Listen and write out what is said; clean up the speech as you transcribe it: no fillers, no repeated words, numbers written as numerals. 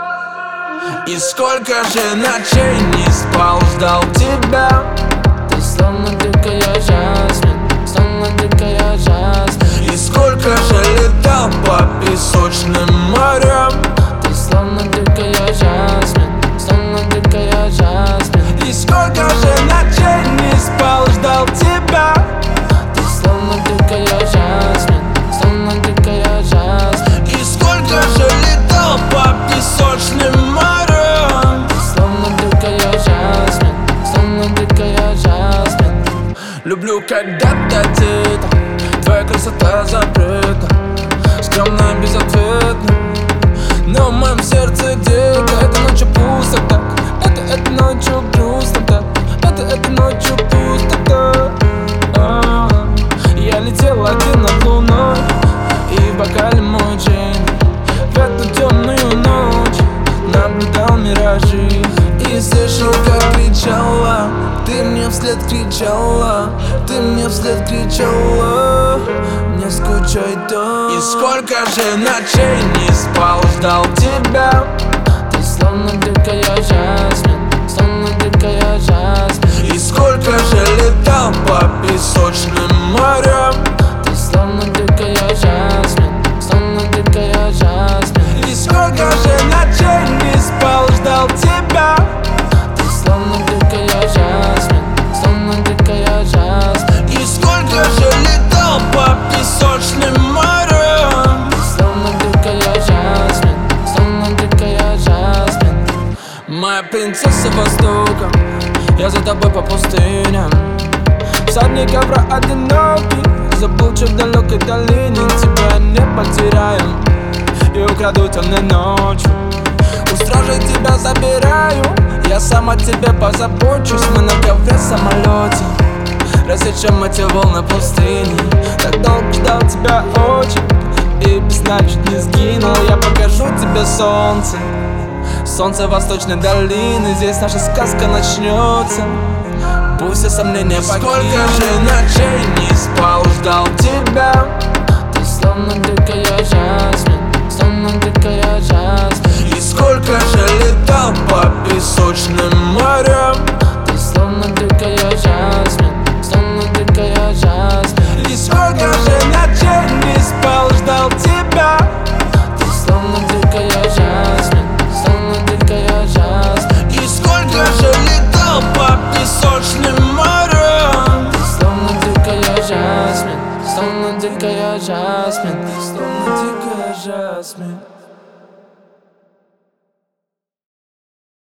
И сколько же ночей не спал, ждал тебя. Ты словно дикая жасмин, словно дикая жасмин. И сколько же летал по песочным морям. Ты словно дикая жасмин, словно дикая жасмин. И сколько же ночей не спал, ждал тебя. Ты словно дикая жасмин, словно дикая жасмин. И сколько же летал по песочным морям. Ты словно дикая жасмин, словно дикая жасмин. Люблю, когда ты там, твоя красота закрыта, скромно, безответно, но в моем сердце дико. Этой ночью пусто так, этой ночью грустно так, этой ночью пусто так. Я летел один над луной, и в бокале мой джин. В эту темную ночь наблюдал миражи и слышал, как кричала, ты мне вслед кричала, ты мне вслед кричала, не скучай так. И сколько же ночей не спал, ждал тебя. Ты словно дикая жасмин, словно дикая жасмин. И сколько же летал по песочным морям. Ты словно дикая жасмин, словно дикая жасмин. И сколько же ночей не спал, ждал тебя. Ты словно дикая жасмин, словно дикая жасмин. И сколько же летал по песочным морям. Ты словно дикая жасмин, словно дикая жасмин. Моя принцесса Востока, я за тобой по пустыням. Всадник ковра одинокий, забыл, что в далекой долине тебя не потеряю и украду темной ночью. У стражей тебя забираю, я сам о тебе позабочусь. Мы на ковре самолете рассечем эти волны пустыни. Так долго ждал тебя очень, и без сна чуть не сгинул. Я покажу тебе солнце, солнце восточной долины. Здесь наша сказка начнется, пусть все сомнения покинут. Сколько же ночей не спал, ждал тебя. Ты словно дикая жасмин, словно дикая жасмин. И сколько же летал по песочным морям. Ты словно дикая жасмин, словно дикая жасмин. И сколько же ночей не спал, ждал тебя. Ты словно дикая жасмин, словно дикая жасмин. И сколько же летал по песочным морям. Ты словно дикая жасмин, словно дикая жасмин. Словно дикая жасмин.